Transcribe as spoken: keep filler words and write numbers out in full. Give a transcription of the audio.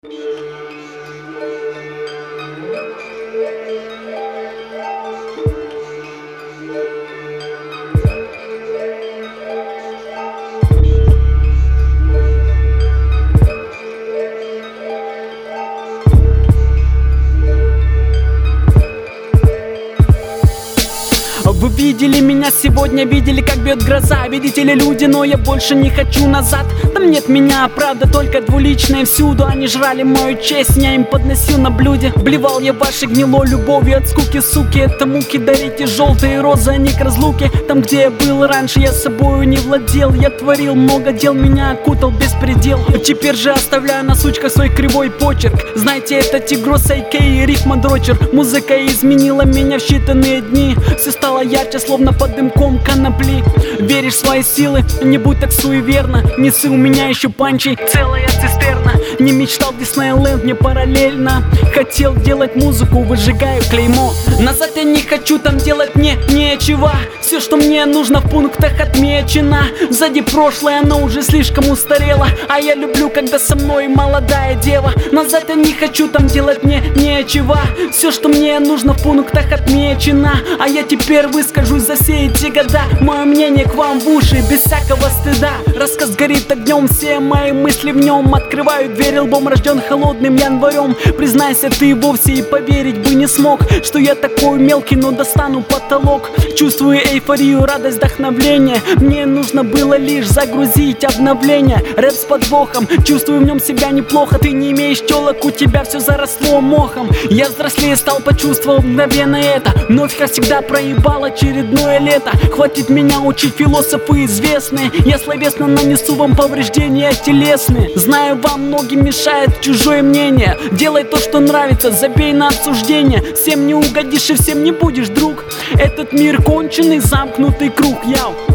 Вы видели меня сегодня, видели, как бьет гроза. Видите ли, люди, но я больше не хочу назад. Там нет меня, правда, только двуличная всюду. Они жрали мою честь, я им подносил на блюде. Блевал я вашей гнилой любовью от скуки, суки. Это муки, дарите желтые розы, а не к разлуке. Там, где я был раньше, я собою не владел. Я творил много дел, меня окутал беспредел. Теперь же оставляю на сучках свой кривой почерк. Знаете, это Тигрос, а ка а рифма дрочер. Музыка изменила меня в считанные дни. Все стало ярче, словно под дымком конопли. Веришь в свои силы? Не будь так суеверна. Несы у меня еще панчей, целая цистерна. Не мечтал Диснейленд, мне параллельно. Хотел делать музыку, выжигаю клеймо. Назад я не хочу, там делать мне нечего. Все, что мне нужно, в пунктах отмечено. Сзади прошлое, оно уже слишком устарело. А я люблю, когда со мной молодая дева. Назад я не хочу, там делать мне нечего. Все, что мне нужно, в пунктах отмечено. А я теперь выскажусь за все эти года. Мое мнение к вам в уши, без всякого стыда. Рассказ горит огнем, все мои мысли в нем. Открываю дверь лбом, рожден холодным январем. Признайся, ты вовсе и поверить бы не смог, что я такой мелкий, но достану потолок. Чувствую эйфорию, радость, вдохновление. Мне нужно было лишь загрузить обновление. Рэп с подвохом, чувствую в нем себя неплохо. Ты не имеешь телок, у тебя все заросло мохом. Я взрослее стал, почувствовал мгновенно это. Вновь, как всегда, проебал очередное лето. Хватит меня учить, философы известные. Я словесно нанесу вам повреждения телесные. Знаю, вам многим мешает чужое мнение. Делай то, что нравится, забей на обсуждение. Всем не угодишь и всем не будешь, друг. Этот мир конченый, замкнутый круг, яу.